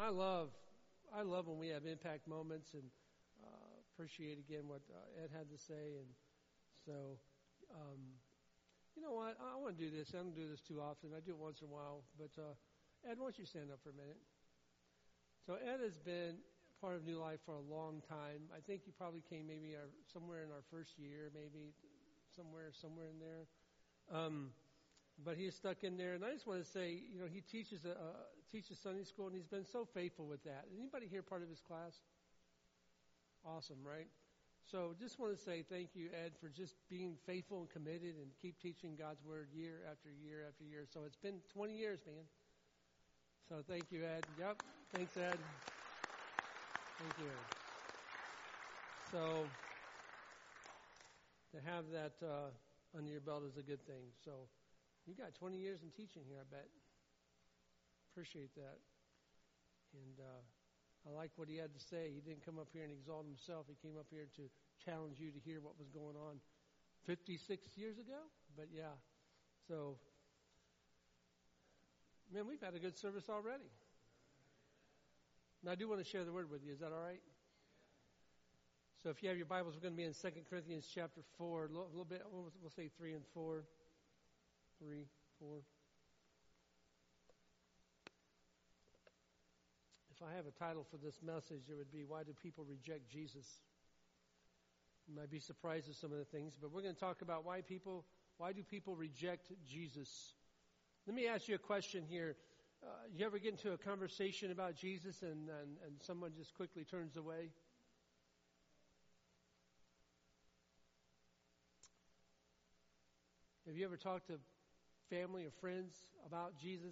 I love when we have impact moments, and appreciate again what Ed had to say. And so, you know what? I want to do this. I don't do this too often. I do it once in a while. But Ed, why don't you stand up for a minute? So Ed has been part of New Life for a long time. I think you probably came maybe somewhere in our first year, maybe somewhere in there. But he is stuck in there, and I just want to say, you know, he teaches Sunday school, and he's been so faithful with that. Anybody here part of his class? Awesome, right? So just want to say thank you, Ed, for just being faithful and committed and keep teaching God's Word year after year after year. So it's been 20 years, man. So thank you, Ed. Yep. Thanks, Ed. Thank you. So to have that under your belt is a good thing. So you got 20 years in teaching here, I bet. Appreciate that. And I like what he had to say. He didn't come up here and exalt himself. He came up here to challenge you to hear what was going on 56 years ago. But yeah, so, man, we've had a good service already. And I do want to share the word with you. Is that all right? So if you have your Bibles, we're going to be in 2 Corinthians chapter 4, a little bit, we'll say 3 and 4. 3, 4. If I have a title for this message, it would be, Why Do People Reject Jesus? You might be surprised at some of the things, but we're going to talk about why do people reject Jesus? Let me ask you a question here. You ever get into a conversation about Jesus and someone just quickly turns away? Have you ever talked to family or friends about Jesus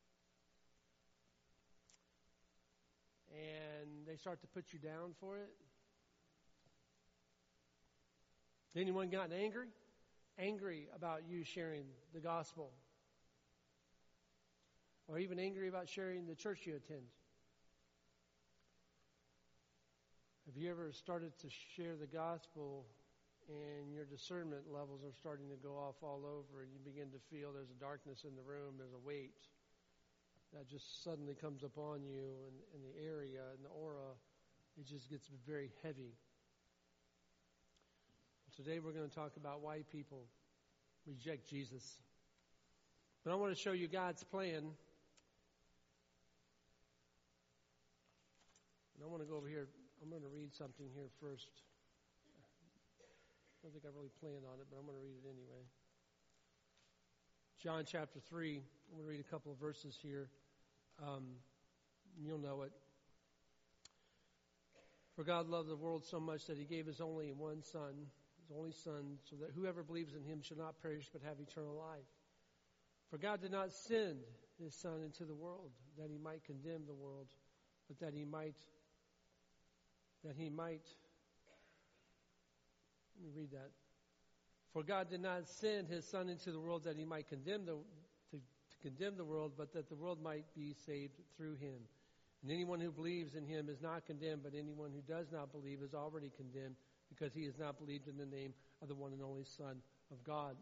and they start to put you down for it? Anyone gotten angry? Angry about you sharing the gospel? Or even angry about sharing the church you attend? Have you ever started to share the gospel and your discernment levels are starting to go off all over, and you begin to feel there's a darkness in the room, there's a weight that just suddenly comes upon you in the area, in the aura, it just gets very heavy. Today we're going to talk about why people reject Jesus. But I want to show you God's plan. And I want to go over here. I'm going to read something here first. I don't think I really planned on it, but I'm going to read it anyway. John chapter 3. I'm going to read a couple of verses here. You'll know it. For God loved the world so much that he gave his only Son, so that whoever believes in him shall not perish but have eternal life. For God did not send his Son into the world that he might condemn the world, but that he might. Let me read that. For God did not send his Son into the world that he might condemn to condemn the world, but that the world might be saved through him. And anyone who believes in him is not condemned, but anyone who does not believe is already condemned, because he has not believed in the name of the one and only Son of God.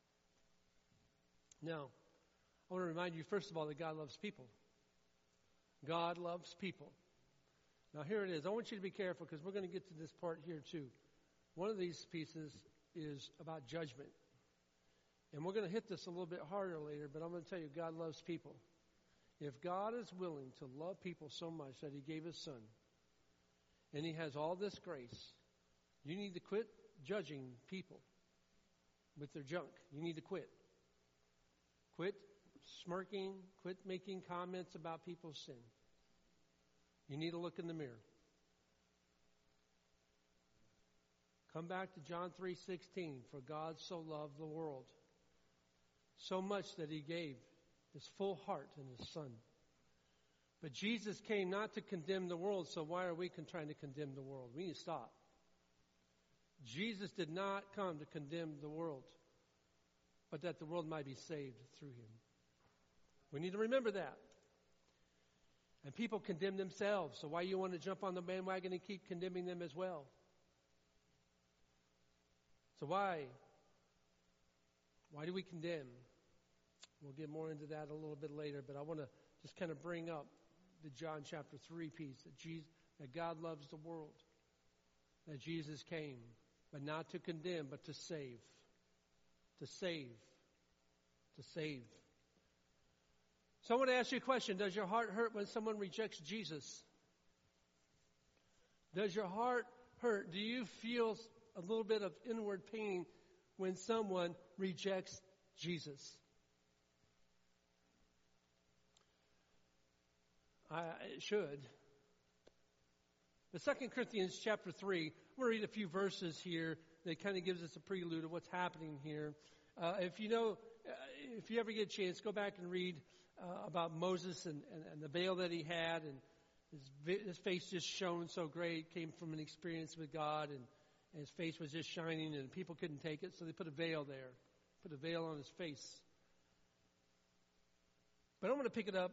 Now, I want to remind you, first of all, that God loves people. God loves people. Now, here it is. I want you to be careful, because we're going to get to this part here, too. One of these pieces is about judgment. And we're going to hit this a little bit harder later, but I'm going to tell you, God loves people. If God is willing to love people so much that he gave his Son, and he has all this grace, you need to quit judging people with their junk. You need to quit. Quit smirking. Quit making comments about people's sin. You need to look in the mirror. Come back to John 3:16. For God so loved the world, so much that he gave his full heart in his Son. But Jesus came not to condemn the world, so why are we trying to condemn the world? We need to stop. Jesus did not come to condemn the world, but that the world might be saved through him. We need to remember that. And people condemn themselves, so why you want to jump on the bandwagon and keep condemning them as well? So why? Why do we condemn? We'll get more into that a little bit later, but I want to just kind of bring up the John chapter 3 piece, that God loves the world, that Jesus came, but not to condemn, but to save. To save. To save. So I want to ask you a question. Does your heart hurt when someone rejects Jesus? Does your heart hurt? Do you feel a little bit of inward pain when someone rejects Jesus? It should. The 2 Corinthians chapter 3, I'm going to read a few verses here that kind of gives us a prelude of what's happening here. If you ever get a chance, go back and read about Moses and the veil that he had, and his face just shone so great, came from an experience with God, and his face was just shining, and people couldn't take it, so they put a veil there, put a veil on his face. But I want to pick it up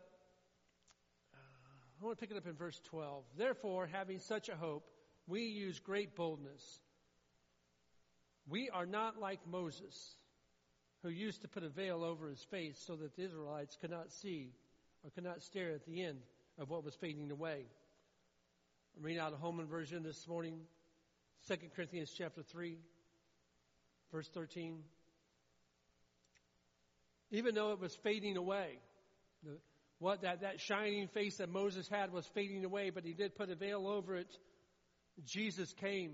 in verse 12. Therefore, having such a hope, we use great boldness. We are not like Moses, who used to put a veil over his face so that the Israelites could not see or could not stare at the end of what was fading away. I'm reading out a Holman version this morning, 2 Corinthians chapter 3, verse 13. Even though it was fading away, that shining face that Moses had was fading away, but he did put a veil over it. Jesus came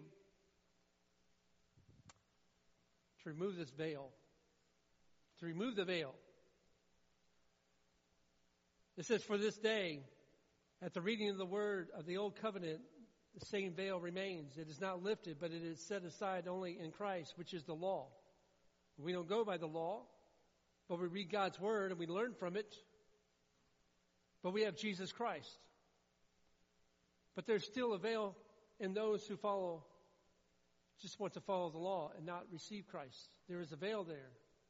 to remove this veil. To remove the veil. It says, for this day, at the reading of the word of the old covenant, the same veil remains. It is not lifted, but it is set aside only in Christ, which is the law. We don't go by the law, but we read God's word and we learn from it. But we have Jesus Christ. But there's still a veil in those who just want to follow the law and not receive Christ. There is a veil there.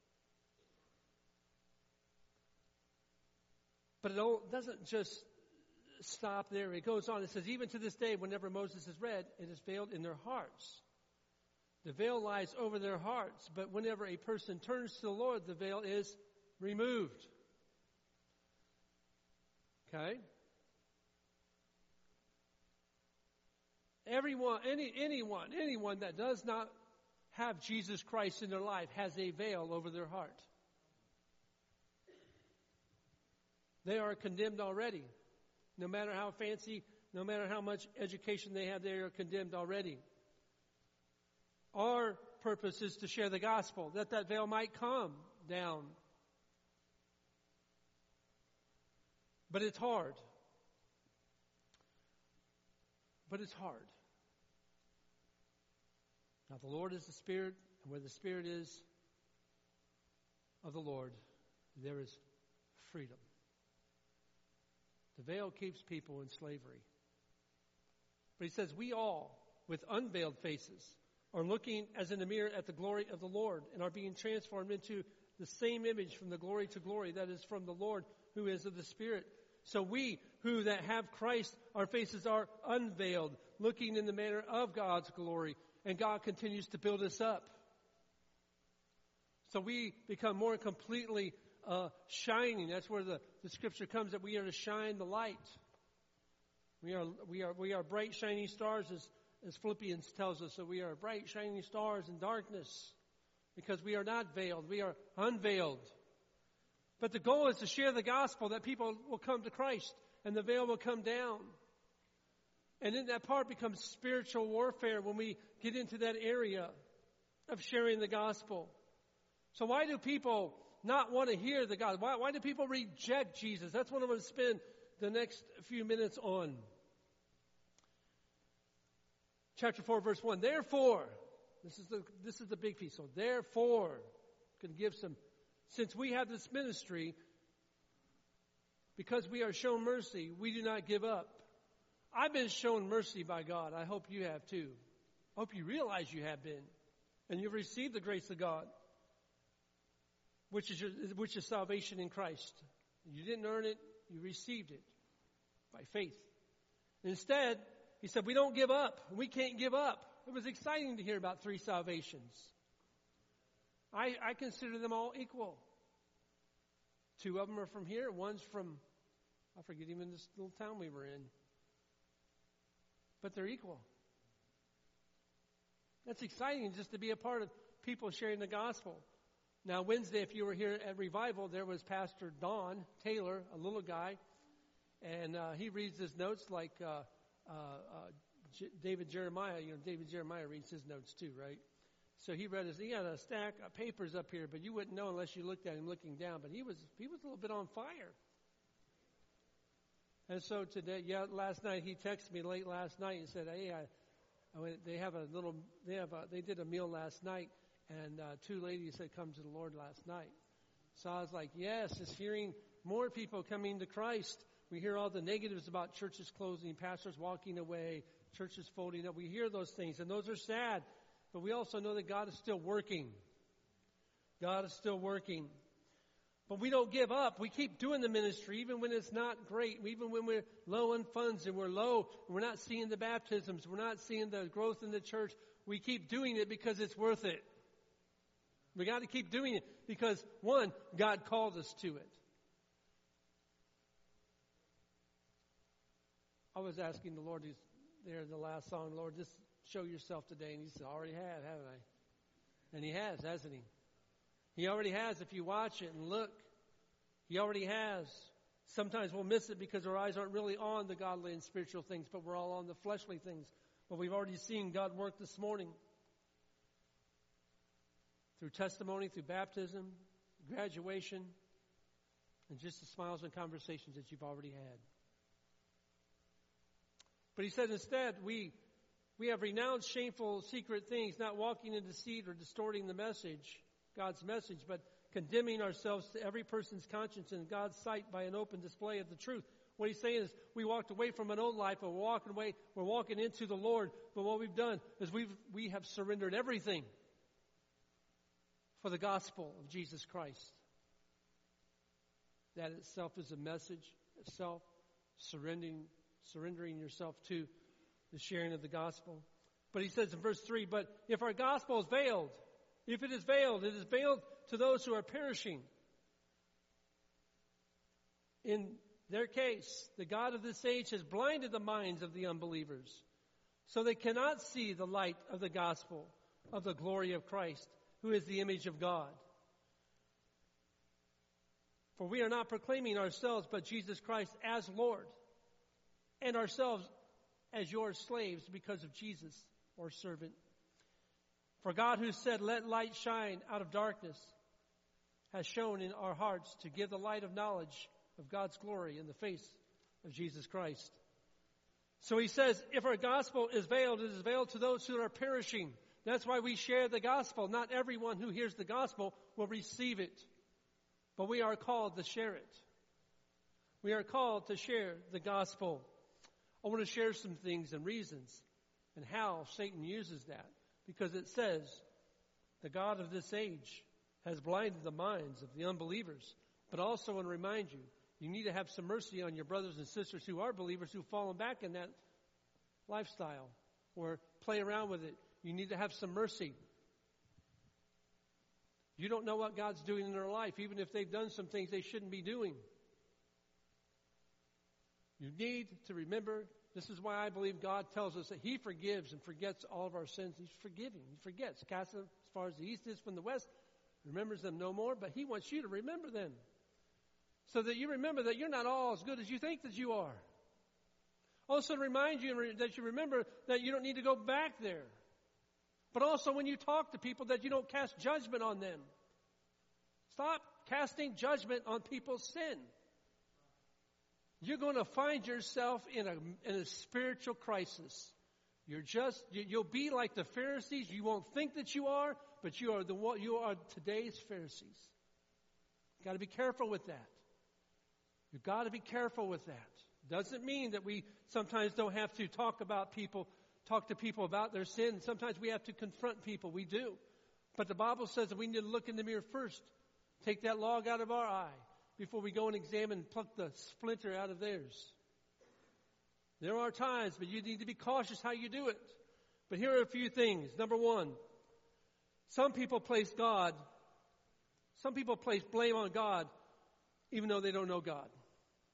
But it doesn't just stop there. It goes on. It says, even to this day, whenever Moses is read, it is veiled in their hearts. The veil lies over their hearts. But whenever a person turns to the Lord, the veil is removed. Okay? Anyone that does not have Jesus Christ in their life has a veil over their heart. They are condemned already. No matter how fancy, no matter how much education they have, they are condemned already. Our purpose is to share the gospel, that veil might come down. But it's hard. Now the Lord is the Spirit, and where the Spirit is of the Lord, there is freedom. The veil keeps people in slavery. But he says, we all, with unveiled faces, are looking as in a mirror at the glory of the Lord, and are being transformed into the same image from the glory to glory, that is from the Lord who is of the Spirit. So we who that have Christ, our faces are unveiled, looking in the manner of God's glory, and God continues to build us up. So we become more completely shining. That's where the scripture comes, that we are to shine the light. We are bright shining stars, as Philippians tells us. So we are bright shining stars in darkness, because we are not veiled, we are unveiled. But the goal is to share the gospel, that people will come to Christ and the veil will come down. And then that part becomes spiritual warfare when we get into that area of sharing the gospel. So why do people not want to hear the gospel? Why do people reject Jesus? That's what I'm going to spend the next few minutes on. Chapter 4, verse 1. Therefore, this is the big piece. So therefore, I'm going to give some. Since we have this ministry, because we are shown mercy, we do not give up. I've been shown mercy by God. I hope you have too. I hope you realize you have been. And you've received the grace of God, which is salvation in Christ. You didn't earn it. You received it by faith. Instead, he said, we don't give up. We can't give up. It was exciting to hear about 3 salvations. I consider them all equal. 2 of them are from here. One's from I forget even this little town we were in. But they're equal. That's exciting just to be a part of people sharing the gospel. Now, Wednesday, if you were here at Revival, there was Pastor Don Taylor, a little guy, and he reads his notes like David Jeremiah. You know, David Jeremiah reads his notes too, right? So he got a stack of papers up here, but you wouldn't know unless you looked at him looking down. But he was a little bit on fire. And so today, last night he texted me late last night and said, "Hey, they did a meal last night, and two ladies had come to the Lord last night." So I was like, yes, just hearing more people coming to Christ. We hear all the negatives about churches closing, pastors walking away, churches folding up. We hear those things, and those are sad. But we also know that God is still working. God is still working. But we don't give up. We keep doing the ministry even when it's not great, even when we're low on funds and we're low, and we're not seeing the baptisms, we're not seeing the growth in the church. We keep doing it because it's worth it. We got to keep doing it because, one, God called us to it. I was asking the Lord there in the last song, "Lord, just show yourself today." And He said, "I already have, haven't I?" And He has, hasn't He? He already has if you watch it and look. He already has. Sometimes we'll miss it because our eyes aren't really on the godly and spiritual things, but we're all on the fleshly things. But we've already seen God work this morning. Through testimony, through baptism, graduation, and just the smiles and conversations that you've already had. But He said instead, we have renounced shameful secret things, not walking in deceit or distorting the message, God's message, but condemning ourselves to every person's conscience in God's sight by an open display of the truth. What He's saying is we walked away from an old life, and we're walking into the Lord. But what we've done is we have surrendered everything for the gospel of Jesus Christ. That itself is a message, itself surrendering yourself to the sharing of the gospel. But He says in verse 3, "But if our gospel is veiled, if it is veiled to those who are perishing. In their case, the God of this age has blinded the minds of the unbelievers, so they cannot see the light of the gospel of the glory of Christ, who is the image of God. For we are not proclaiming ourselves, but Jesus Christ as Lord, and ourselves as your slaves because of Jesus, or servant. For God, who said, 'Let light shine out of darkness,' has shown in our hearts to give the light of knowledge of God's glory in the face of Jesus Christ." So He says, if our gospel is veiled, it is veiled to those who are perishing. That's why we share the gospel. Not everyone who hears the gospel will receive it, but we are called to share it. We are called to share the gospel. I want to share some things and reasons and how Satan uses that. Because it says, the God of this age has blinded the minds of the unbelievers. But also I want to remind you, you need to have some mercy on your brothers and sisters who are believers who've fallen back in that lifestyle or play around with it. You need to have some mercy. You don't know what God's doing in their life, even if they've done some things they shouldn't be doing. You need to remember. This is why I believe God tells us that He forgives and forgets all of our sins. He's forgiving. He forgets. Casts them as far as the east is from the west. Remembers them no more. But He wants you to remember them. So that you remember that you're not all as good as you think that you are. Also to remind you that you remember that you don't need to go back there. But also when you talk to people that you don't cast judgment on them. Stop casting judgment on people's sin. You're going to find yourself in a spiritual crisis. You'll be like the Pharisees. You won't think that you are, but you are today's Pharisees. You've got to be careful with that. You've got to be careful with that. Doesn't mean that we sometimes don't have to talk to people about their sin. Sometimes we have to confront people. We do. But the Bible says that we need to look in the mirror first. Take that log out of our eye before we go and examine and pluck the splinter out of theirs. There are times, but you need to be cautious how you do it. But here are a few things. Number one, some people place blame on God even though they don't know God.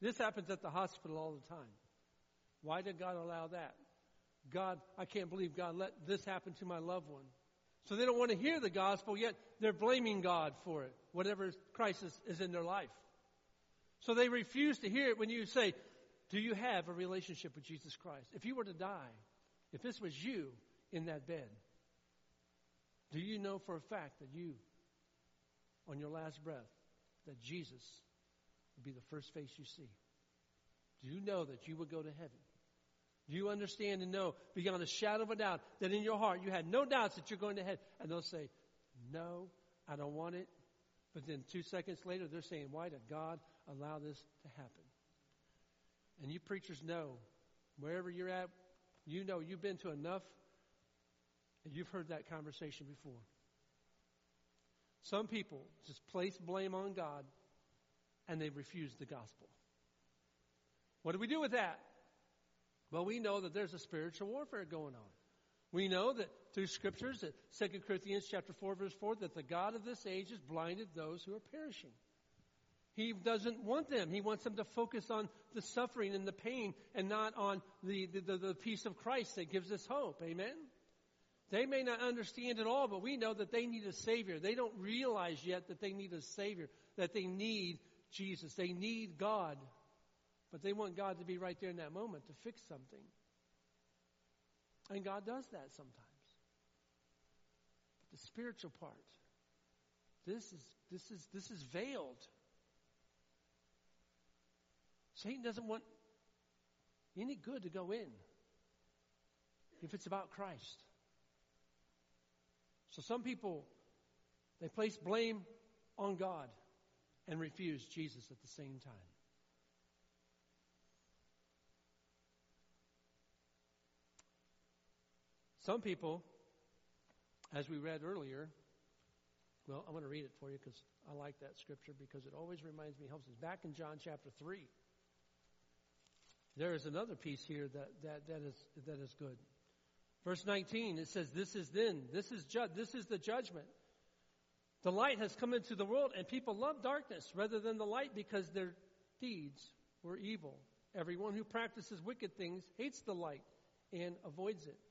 This happens at the hospital all the time. Why did God allow that? God, I can't believe God let this happen to my loved one. So they don't want to hear the gospel, yet they're blaming God for it, whatever crisis is in their life. So they refuse to hear it when you say, do you have a relationship with Jesus Christ? If you were to die, if this was you in that bed, do you know for a fact that you, on your last breath, that Jesus would be the first face you see? Do you know that you would go to heaven? Do you understand and know beyond a shadow of a doubt that in your heart you had no doubts that you're going to heaven? And they'll say, no, I don't want it. But then 2 seconds later, they're saying, why did God allow this to happen? And you preachers know, wherever you're at, you know you've been to enough, and you've heard that conversation before. Some people just place blame on God, and they refuse the gospel. What do we do with that? Well, we know that there's a spiritual warfare going on. We know that through scriptures, that 2 Corinthians chapter 4, verse 4, that the God of this age has blinded those who are perishing. He doesn't want them. He wants them to focus on the suffering and the pain and not on the peace of Christ that gives us hope. Amen? They may not understand it all, but we know that they need a Savior. They don't realize yet that they need a Savior, that they need Jesus. They need God. But they want God to be right there in that moment to fix something. And God does that sometimes. But the spiritual part, this is veiled. Satan doesn't want any good to go in if it's about Christ. So some people, they place blame on God and refuse Jesus at the same time. Some people, as we read earlier, well, I'm going to read it for you because I like that scripture because it always reminds me, helps us. Back in John chapter 3, there is another piece here that is good. Verse 19, it says, this is the judgment. The light has come into the world, and people love darkness rather than the light because their deeds were evil. Everyone who practices wicked things hates the light and avoids it,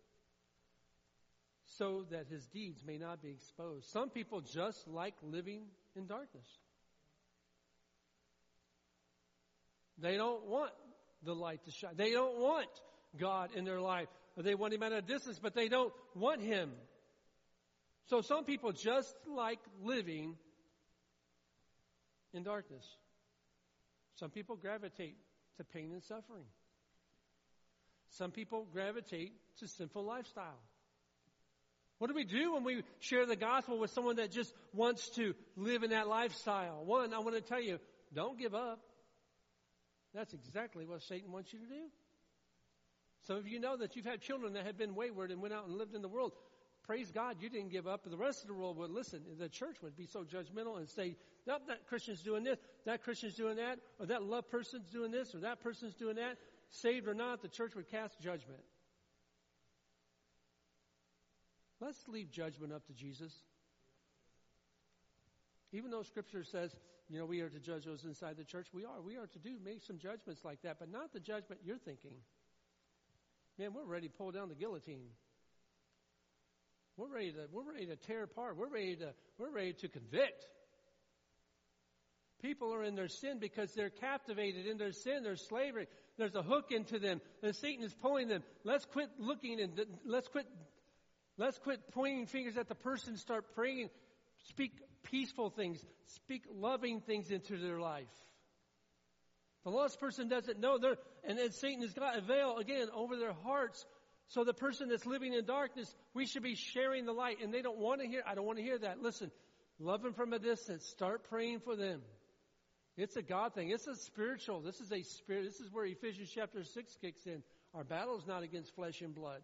so that his deeds may not be exposed. Some people just like living in darkness. They don't want the light to shine. They don't want God in their life. They want him at a distance, but they don't want him. So some people just like living in darkness. Some people gravitate to pain and suffering. Some people gravitate to sinful lifestyle. What do we do when we share the gospel with someone that just wants to live in that lifestyle? One, I want to tell you, don't give up. That's exactly what Satan wants you to do. Some of you know that you've had children that have been wayward and went out and lived in the world. Praise God, you didn't give up. But the rest of the world would listen. The church would be so judgmental and say, nope, that Christian's doing this, that Christian's doing that, or that loved person's doing this, or that person's doing that. Saved or not, the church would cast judgment. Let's leave judgment up to Jesus. Even though Scripture says, we are to judge those inside the church, we are. We are to make some judgments like that, but not the judgment you're thinking. Man, we're ready to pull down the guillotine. We're ready to tear apart. We're ready to convict. People are in their sin because they're captivated in their sin, their slavery. There's a hook into them, and Satan is pulling them. Let's quit looking and let's quit pointing fingers at the person. Start praying. Speak peaceful things. Speak loving things into their life. The lost person doesn't know. And then Satan has got a veil, again, over their hearts. So the person that's living in darkness, we should be sharing the light. And they don't want to hear. I don't want to hear that. Listen, love them from a distance. Start praying for them. It's a God thing. It's a spiritual. This is a spirit. This is where Ephesians chapter 6 kicks in. Our battle is not against flesh and blood.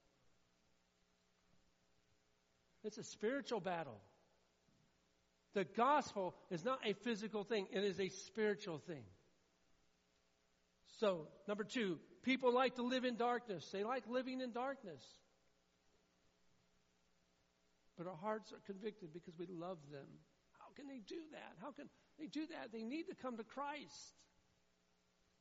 It's a spiritual battle. The gospel is not a physical thing. It is a spiritual thing. So, number 2, people like to live in darkness. They like living in darkness. But our hearts are convicted because we love them. How can they do that? How can they do that? They need to come to Christ.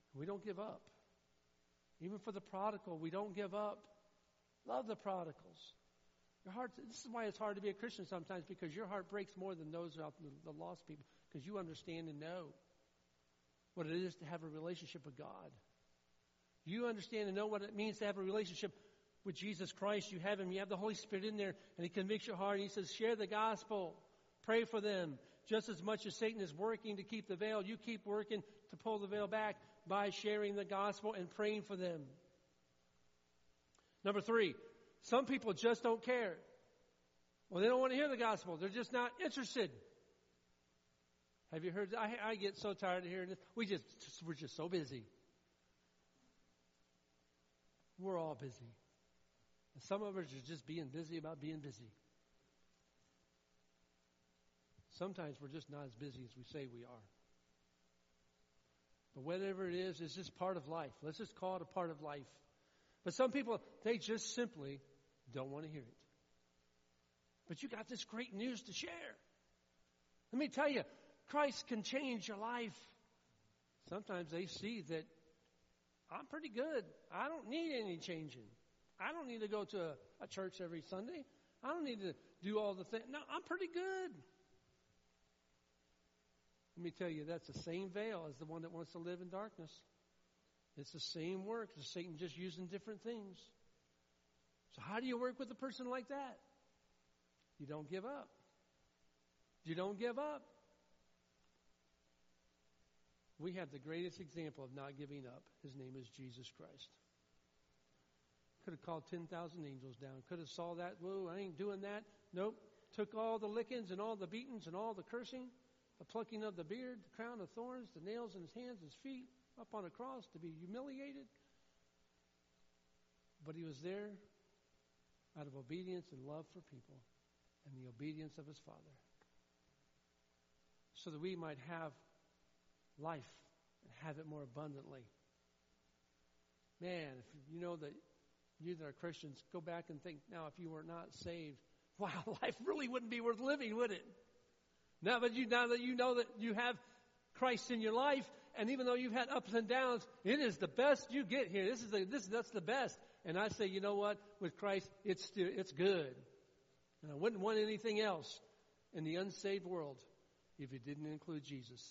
We don't give up. Even for the prodigal, we don't give up. Love the prodigals. Your heart. This is why it's hard to be a Christian sometimes, because your heart breaks more than those out the lost people, because you understand and know what it is to have a relationship with God. You understand and know what it means to have a relationship with Jesus Christ. You have Him. You have the Holy Spirit in there, and He convicts your heart. And He says, share the gospel. Pray for them. Just as much as Satan is working to keep the veil, you keep working to pull the veil back by sharing the gospel and praying for them. Number 3, some people just don't care. Well, they don't want to hear the gospel. They're just not interested. Have you heard? I get so tired of hearing this. We're just so busy. We're all busy. And some of us are just being busy about being busy. Sometimes we're just not as busy as we say we are. But whatever it is, it's just part of life. Let's just call it a part of life. But some people, they just simply don't want to hear it. But you got this great news to share. Let me tell you, Christ can change your life. Sometimes they see that I'm pretty good. I don't need any changing. I don't need to go to a church every Sunday. I don't need to do all the things. No, I'm pretty good. Let me tell you, that's the same veil as the one that wants to live in darkness. It's the same work. It's Satan just using different things. So how do you work with a person like that? You don't give up. You don't give up. We have the greatest example of not giving up. His name is Jesus Christ. Could have called 10,000 angels down. Could have saw that. Whoa, I ain't doing that. Nope. Took all the lickings and all the beatings and all the cursing, the plucking of the beard, the crown of thorns, the nails in his hands, his feet, up on a cross to be humiliated. But he was there out of obedience and love for people and the obedience of his Father, so that we might have life and have it more abundantly. Man, if you know that you that are Christians, go back and think, now if you were not saved, wow, life really wouldn't be worth living, would it? Now that you know that you have Christ in your life, and even though you've had ups and downs, it is the best you get here. That's the best. And I say, you know what? With Christ, it's good. And I wouldn't want anything else in the unsaved world if it didn't include Jesus.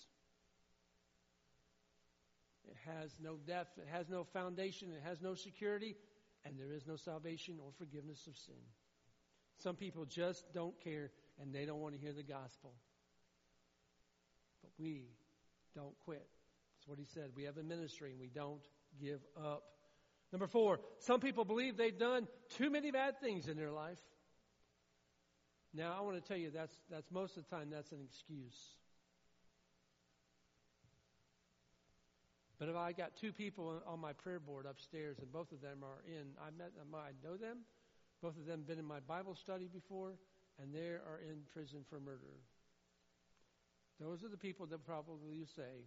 It has no depth, it has no foundation, it has no security, and there is no salvation or forgiveness of sin. Some people just don't care, and they don't want to hear the gospel. But we don't quit. That's what he said. We have a ministry, and we don't give up. Number 4, some people believe they've done too many bad things in their life. Now, I want to tell you, that's most of the time, that's an excuse. But if I got 2 people on my prayer board upstairs, and both of them are in, I know them, both of them been in my Bible study before, and they are in prison for murder. Those are the people that probably you say,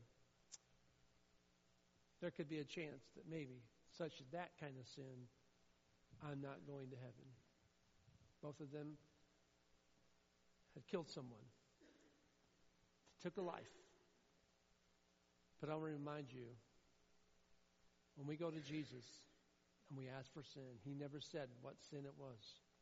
there could be a chance that maybe such as that kind of sin, I'm not going to heaven. Both of them had killed someone, took a life. But I want to remind you, when we go to Jesus and we ask for sin, he never said what sin it was.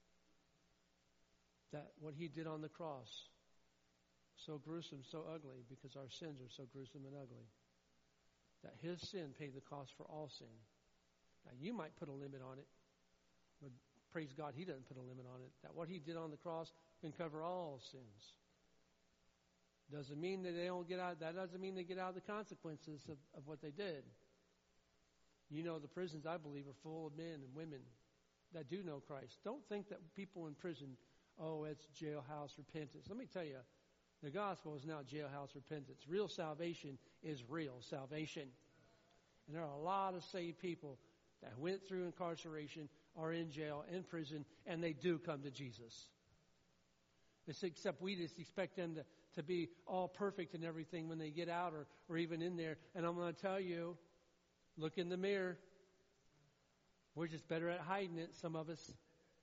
That what he did on the cross, so gruesome, so ugly, because our sins are so gruesome and ugly. That his sin paid the cost for all sin. Now, you might put a limit on it, but praise God, he doesn't put a limit on it. That what he did on the cross can cover all sins. Doesn't mean that they don't get out. That doesn't mean they get out of the consequences of what they did. You know, the prisons, I believe, are full of men and women that do know Christ. Don't think that people in prison, oh, it's jailhouse repentance. Let me tell you, the gospel is not jailhouse repentance. Real salvation is real salvation. And there are a lot of saved people that went through incarceration, are in jail, in prison, and they do come to Jesus. Except we just expect them to be all perfect and everything when they get out or even in there. And I'm going to tell you, look in the mirror. We're just better at hiding it, some of us.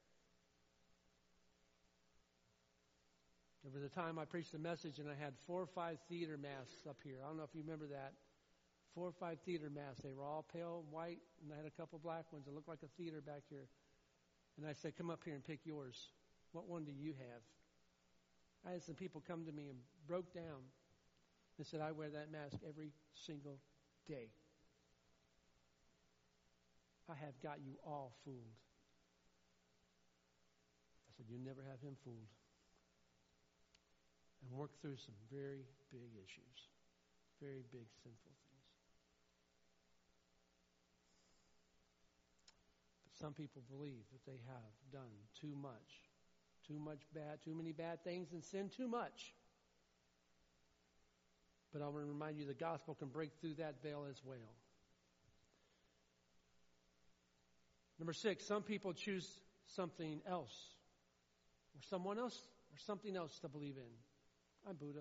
There was a time I preached a message and I had 4 or 5 theater masks up here. I don't know if you remember that. 4 or 5 theater masks. They were all pale white, and I had a couple black ones that looked like a theater back here. And I said, come up here and pick yours. What one do you have? I had some people come to me and broke down and said, I wear that mask every single day. I have got you all fooled. I said, you'll never have him fooled. And work through some very big issues, very big sinful things. But some people believe that they have done too much bad, too many bad things, and sin too much. But I want to remind you the gospel can break through that veil as well. Number 6, some people choose something else, or someone else, or something else to believe in. I'm Buddha.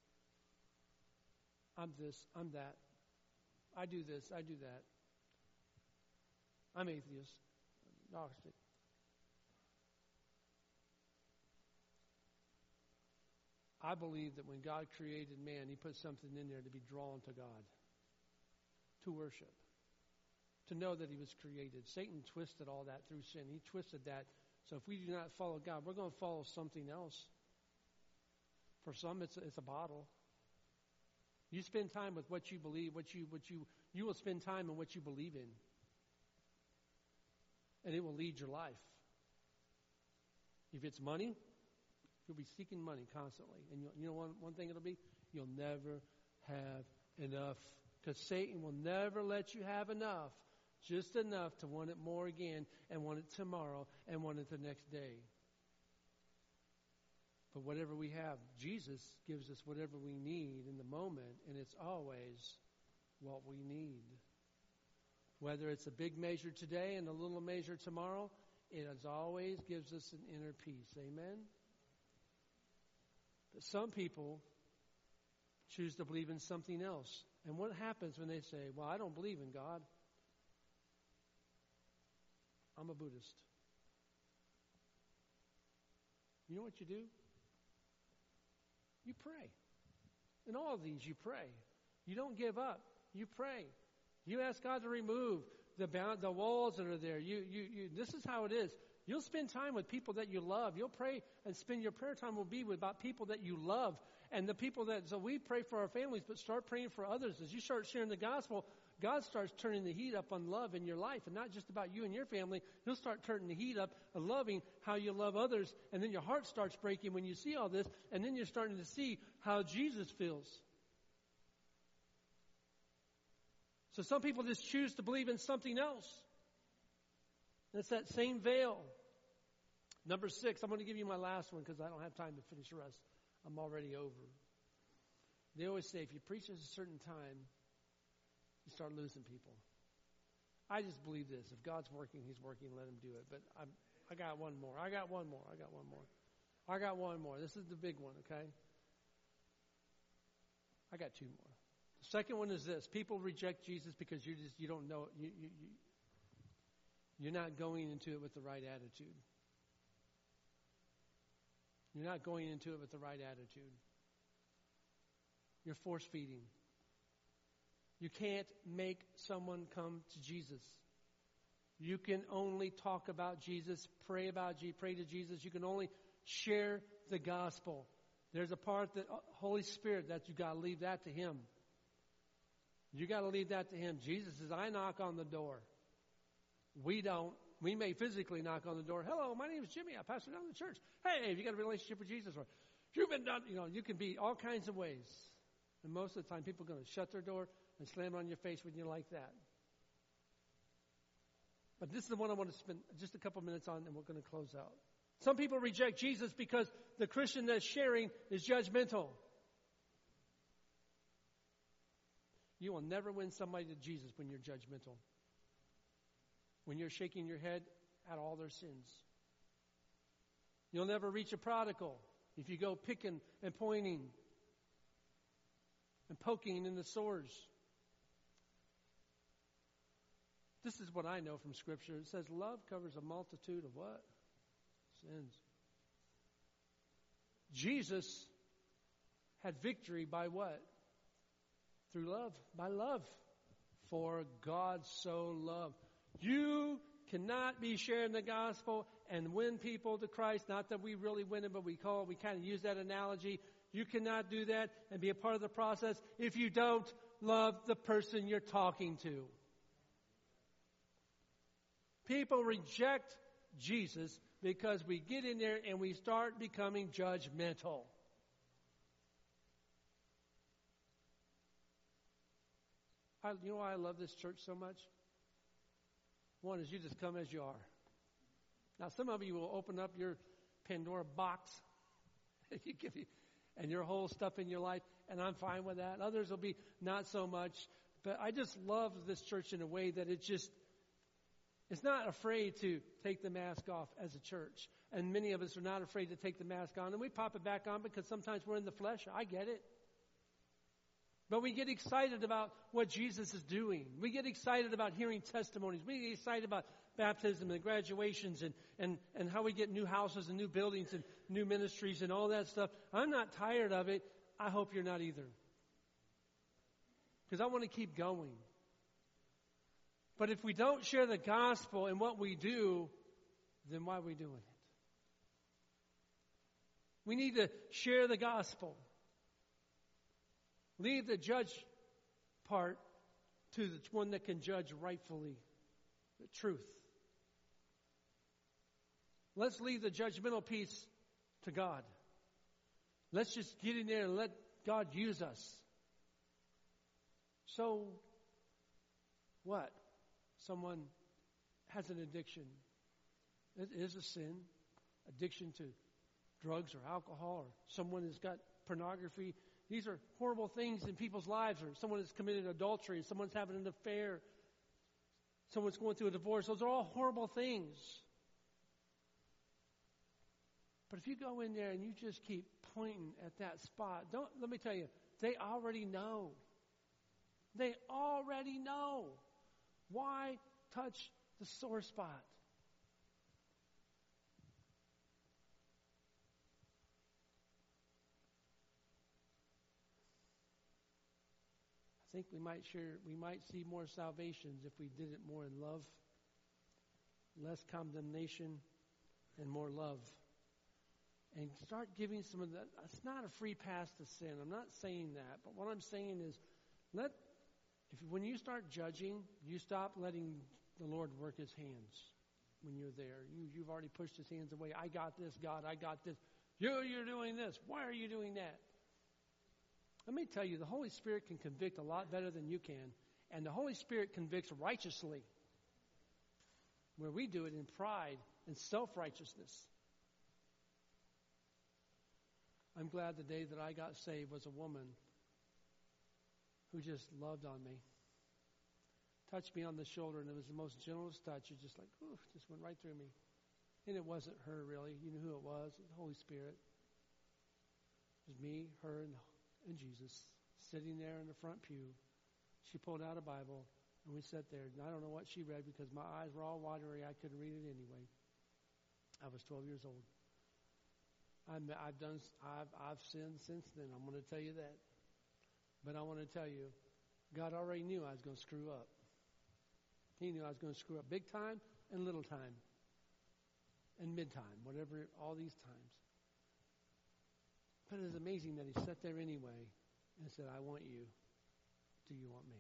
I'm this, I'm that. I do this, I do that. I'm atheist, agnostic. I believe that when God created man, he put something in there to be drawn to God, to worship, to know that he was created. Satan twisted all that through sin. He twisted that. So if we do not follow God, we're going to follow something else. For some, it's a bottle. You spend time with what you believe, you will spend time in what you believe in. And it will lead your life. If it's money, you'll be seeking money constantly. And you know one thing it'll be? You'll never have enough. Because Satan will never let you have enough. Just enough to want it more again, and want it tomorrow, and want it the next day. But whatever we have, Jesus gives us whatever we need in the moment, and it's always what we need. Whether it's a big measure today and a little measure tomorrow, it as always gives us an inner peace. Amen? But some people choose to believe in something else. And what happens when they say, well, I don't believe in God. I'm a Buddhist. You know what you do? You pray. In all of these, you pray. You don't give up. You pray. You ask God to remove the walls that are there. This is how it is. You'll spend time with people that you love. You'll pray and spend your prayer time will be about people that you love. And the people so we pray for our families, but start praying for others. As you start sharing the gospel, God starts turning the heat up on love in your life. And not just about you and your family. He'll start turning the heat up of loving how you love others. And then your heart starts breaking when you see all this. And then you're starting to see how Jesus feels. So some people just choose to believe in something else. And it's that same veil. Number 6, I'm going to give you my last one because I don't have time to finish the rest. I'm already over. They always say if you preach at a certain time, you start losing people. I just believe this. If God's working, he's working. Let him do it. But I got one more. I got one more. This is the big one, okay? I got 2 more. The second one is this. People reject Jesus because you don't know. You're not going into it with the right attitude. You're not going into it with the right attitude. You're force feeding. You can't make someone come to Jesus. You can only talk about Jesus, pray to Jesus. You can only share the gospel. There's a part that Holy Spirit that you got to leave that to him. You got to leave that to him. Jesus says, I knock on the door. We don't. We may physically knock on the door. Hello, my name is Jimmy. I pastor down the church. Hey, have you got a relationship with Jesus? Or you've been done. You can be all kinds of ways. And most of the time, people are going to shut their door and slam it on your face when you're like that. But this is the one I want to spend just a couple minutes on, and we're going to close out. Some people reject Jesus because the Christian that's sharing is judgmental. You will never win somebody to Jesus when you're judgmental. When you're shaking your head at all their sins. You'll never reach a prodigal if you go picking and pointing and poking in the sores. This is what I know from Scripture. It says love covers a multitude of what? Sins. Jesus had victory by what? Through love. By love. For God so loved. You cannot be sharing the gospel and win people to Christ. Not that we really win them, but we kind of use that analogy. You cannot do that and be a part of the process if you don't love the person you're talking to. People reject Jesus because we get in there and we start becoming judgmental. You know why I love this church so much? One is you just come as you are. Now, some of you will open up your Pandora box and your whole stuff in your life, and I'm fine with that. Others will be not so much. But I just love this church in a way that it's not afraid to take the mask off as a church. And many of us are not afraid to take the mask on. And we pop it back on because sometimes we're in the flesh. I get it. But we get excited about what Jesus is doing. We get excited about hearing testimonies. We get excited about baptism and graduations and how we get new houses and new buildings and new ministries and all that stuff. I'm not tired of it. I hope you're not either. Because I want to keep going. But if we don't share the gospel in what we do, then why are we doing it? We need to share the gospel. Leave the judge part to the one that can judge rightfully, the truth. Let's leave the judgmental piece to God. Let's just get in there and let God use us. So, what? Someone has an addiction. It is a sin. Addiction to drugs or alcohol, or someone has got pornography. These are horrible things in people's lives. Or someone has committed adultery. Someone's having an affair. Someone's going through a divorce. Those are all horrible things. But if you go in there and you just keep pointing at that spot, let me tell you, they already know. They already know. Why touch the sore spot? I think we might see more salvations if we did it more in love, less condemnation, and more love. And start giving some of that. It's not a free pass to sin. I'm not saying that. But what I'm saying is, when you start judging, you stop letting the Lord work His hands when you're there. You've already pushed His hands away. I got this, God. I got this. You're doing this. Why are you doing that? Let me tell you, the Holy Spirit can convict a lot better than you can. And the Holy Spirit convicts righteously, where we do it in pride and self-righteousness. I'm glad the day that I got saved was a woman who just loved on me. Touched me on the shoulder, and it was the most generous touch. It just just went right through me. And it wasn't her, really. You know who it was? The Holy Spirit. It was me, her, and Jesus sitting there in the front pew. She pulled out a Bible, and we sat there. And I don't know what she read because my eyes were all watery. I couldn't read it anyway. I was 12 years old. I've sinned since then. I'm going to tell you that. But I want to tell you, God already knew I was going to screw up. He knew I was going to screw up big time and little time and mid time, whatever, all these times. But it was amazing that He sat there anyway and said, I want you. Do you want me?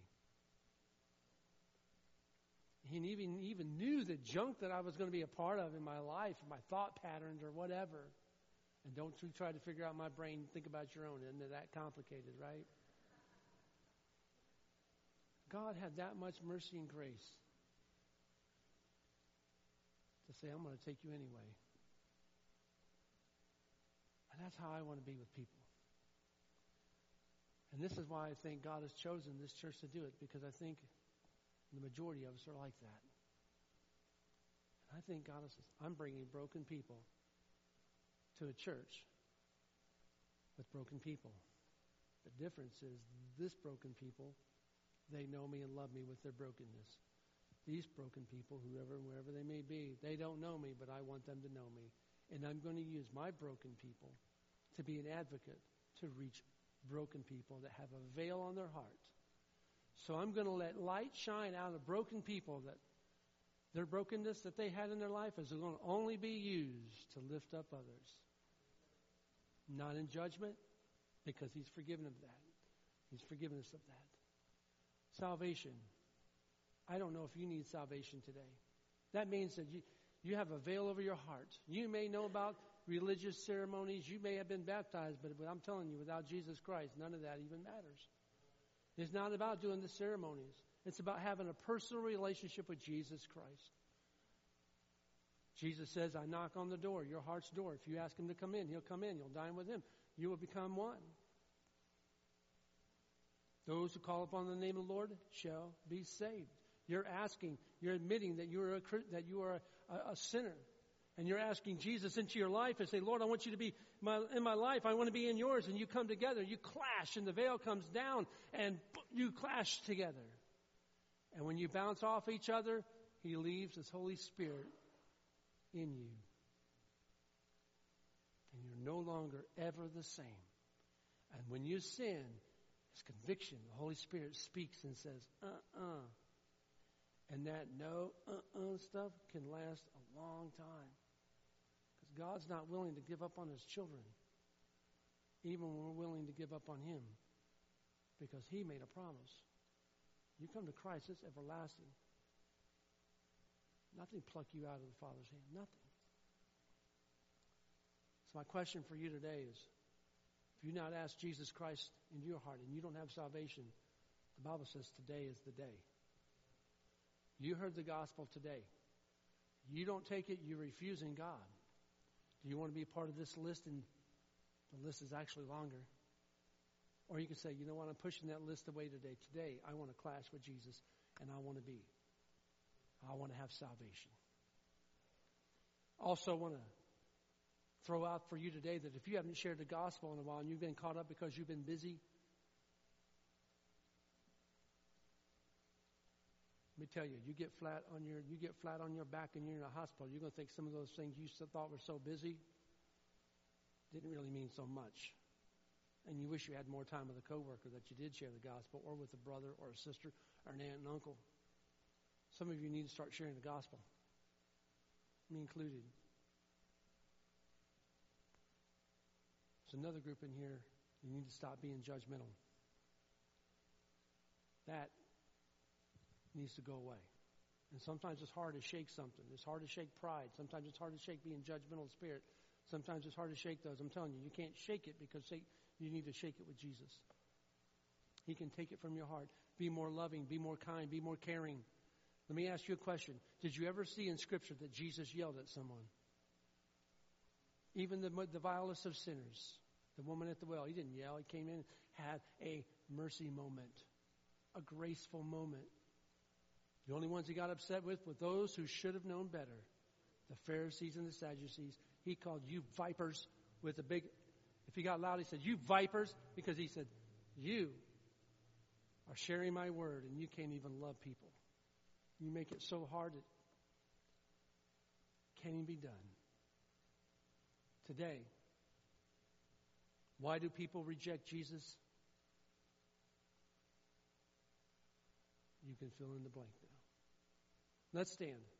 He even knew the junk that I was going to be a part of in my life, my thought patterns or whatever. And don't you try to figure out my brain, think about your own. Isn't it that complicated, right? God had that much mercy and grace to say, I'm going to take you anyway. And that's how I want to be with people. And this is why I think God has chosen this church to do it, because I think the majority of us are like that. And I think God is, I'm bringing broken people to a church with broken people. The difference is this broken people, they know me and love me with their brokenness. These broken people, wherever they may be, they don't know me, but I want them to know me. And I'm going to use my broken people to be an advocate to reach broken people that have a veil on their heart, So I'm going to let light shine out of broken people, that their brokenness that they had in their life is going to only be used to lift up others. Not in judgment, because He's forgiven of that. He's forgiven us of that. Salvation. I don't know if you need salvation today. That means that you have a veil over your heart. You may know about religious ceremonies. You may have been baptized, but I'm telling you, without Jesus Christ, none of that even matters. It's not about doing the ceremonies. It's about having a personal relationship with Jesus Christ. Jesus says, I knock on the door, your heart's door. If you ask Him to come in, He'll come in. You'll dine with Him. You will become one. Those who call upon the name of the Lord shall be saved. You're asking, you're admitting that you are a sinner. And you're asking Jesus into your life and say, Lord, I want you to be in my life. I want to be in yours. And you come together. You clash and the veil comes down and you clash together. And when you bounce off each other, He leaves His Holy Spirit in you. And you're no longer ever the same. And when you sin, it's conviction. The Holy Spirit speaks and says, And that stuff can last a long time. Because God's not willing to give up on His children. Even when we're willing to give up on Him. Because He made a promise. You come to Christ, it's everlasting. Nothing pluck you out of the Father's hand. Nothing. So my question for you today is, if you've not asked Jesus Christ into your heart and you don't have salvation, the Bible says today is the day. You heard the gospel today. You don't take it, you're refusing God. Do you want to be a part of this list? And the list is actually longer. Or you can say, you know what, I'm pushing that list away today. Today, I want to clash with Jesus, and I want to have salvation. Also want to throw out for you today that if you haven't shared the gospel in a while and you've been caught up because you've been busy, let me tell you, you get flat on your back and you're in a hospital, you're going to think some of those things you thought were so busy didn't really mean so much. And you wish you had more time with a coworker that you did share the gospel, or with a brother or a sister or an aunt and uncle. Some of you need to start sharing the gospel, me included. There's another group in here, you need to stop being judgmental. That needs to go away. And sometimes it's hard to shake something. It's hard to shake pride. Sometimes it's hard to shake being judgmental spirit. Sometimes it's hard to shake those. I'm telling you, you can't shake it because you need to shake it with Jesus. He can take it from your heart. Be more loving, be more kind, be more caring. Let me ask you a question. Did you ever see in Scripture that Jesus yelled at someone? Even the vilest of sinners, the woman at the well, He didn't yell. He came in, had a mercy moment, a graceful moment. The only ones He got upset with were those who should have known better, the Pharisees and the Sadducees. He called you vipers with a big, if He got loud, He said, you vipers, because He said, you are sharing my word and you can't even love people. You make it so hard it can't even be done. Today, why do people reject Jesus? You can fill in the blank now. Let's stand.